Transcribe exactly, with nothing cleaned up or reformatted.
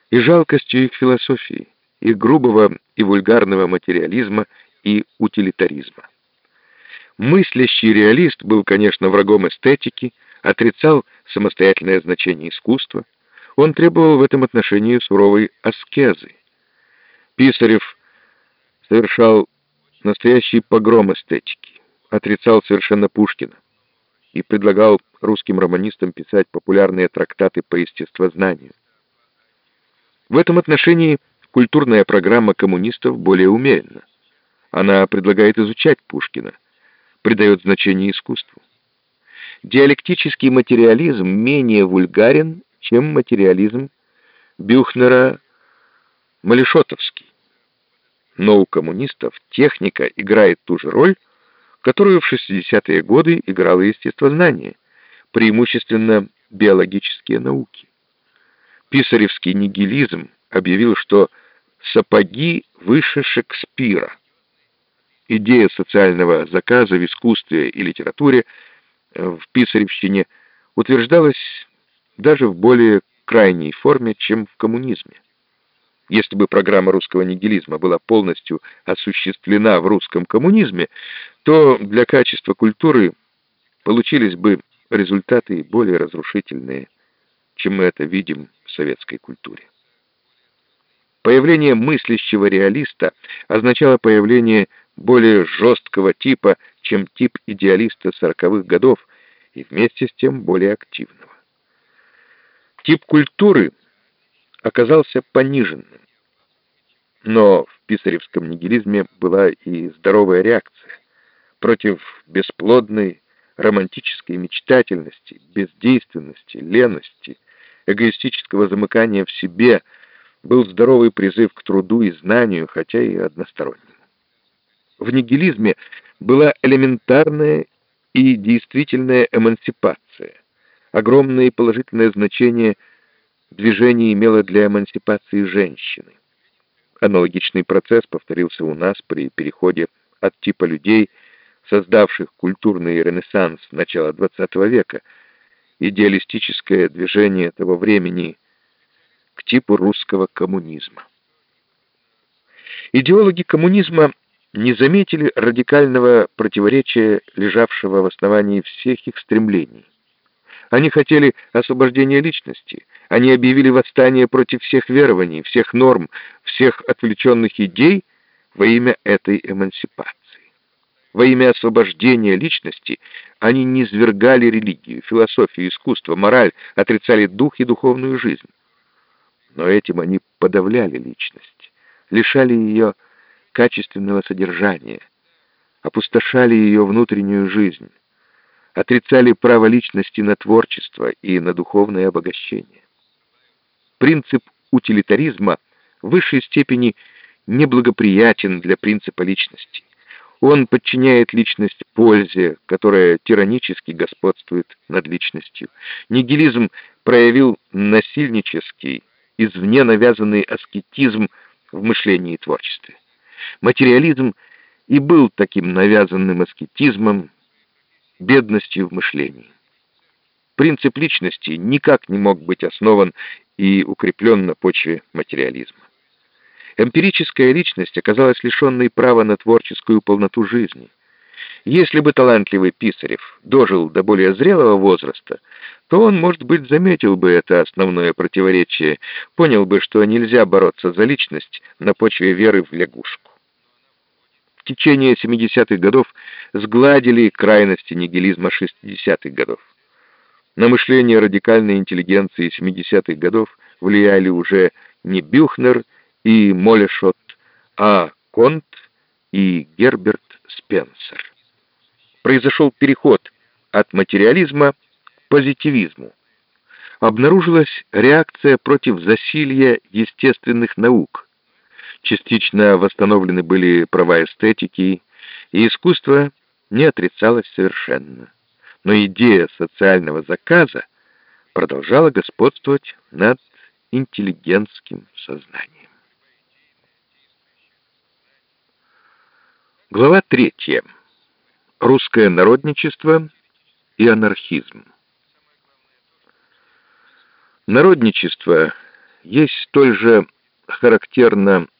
и жалкостью их философии, их грубого и вульгарного материализма и утилитаризма. Мыслящий реалист был, конечно, врагом эстетики, отрицал самостоятельное значение искусства. Он требовал в этом отношении суровой аскезы. Писарев совершал настоящий погром эстетики, отрицал совершенно Пушкина и предлагал русским романистам писать популярные трактаты по естествознанию. В этом отношении культурная программа коммунистов более умеренна. Она предлагает изучать Пушкина, придает значение искусству. Диалектический материализм менее вульгарен, чем материализм Бюхнера-Малишотовский. Но у коммунистов техника играет ту же роль, которую в шестидесятые годы играло естествознание, преимущественно биологические науки. Писаревский нигилизм объявил, что сапоги выше Шекспира. Идея социального заказа в искусстве и литературе в писаревщине утверждалась даже в более крайней форме, чем в коммунизме. Если бы программа русского нигилизма была полностью осуществлена в русском коммунизме, то для качества культуры получились бы результаты более разрушительные, чем мы это видим в советской культуре. Появление мыслящего реалиста означало появление более жесткого типа, чем тип идеалиста сороковых годов, и вместе с тем более активного. Тип культуры оказался пониженным. Но в писаревском нигилизме была и здоровая реакция против бесплодной романтической мечтательности, бездейственности, лености, эгоистического замыкания в себе. Был здоровый призыв к труду и знанию, хотя и одностороннему. В нигилизме была элементарная и действительная эмансипация. Огромное и положительное значение движение имело для эмансипации женщины. Аналогичный процесс повторился у нас при переходе от типа людей, создавших культурный ренессанс начала двадцатого века, идеалистическое движение того времени, к типу русского коммунизма. Идеологи коммунизма не заметили радикального противоречия, лежавшего в основании всех их стремлений. Они хотели освобождения личности, они объявили восстание против всех верований, всех норм, всех отвлеченных идей во имя этой эмансипации. Во имя освобождения личности они низвергали религию, философию, искусство, мораль, отрицали дух и духовную жизнь. Но этим они подавляли личность, лишали ее качественного содержания, опустошали ее внутреннюю жизнь, отрицали право личности на творчество и на духовное обогащение. Принцип утилитаризма в высшей степени неблагоприятен для принципа личности. Он подчиняет личность пользе, которая тиранически господствует над личностью. Нигилизм проявил насильнический, извне навязанный аскетизм в мышлении и творчестве. Материализм и был таким навязанным аскетизмом, бедностью в мышлении. Принцип личности никак не мог быть основан и укреплен на почве материализма. Эмпирическая личность оказалась лишенной права на творческую полноту жизни. Если бы талантливый Писарев дожил до более зрелого возраста, то он, может быть, заметил бы это основное противоречие, понял бы, что нельзя бороться за личность на почве веры в лягушку. В течение семидесятых годов сгладили крайности нигилизма шестидесятых годов. На мышление радикальной интеллигенции семидесятых годов влияли уже не Бюхнер и Молешот, а Конт и Герберт Спенсер. Произошел переход от материализма к позитивизму. Обнаружилась реакция против засилья естественных наук. Частично восстановлены были права эстетики, и искусство не отрицалось совершенно. Но идея социального заказа продолжала господствовать над интеллигентским сознанием. Глава третья. Русское народничество и анархизм. Народничество есть столь же характерно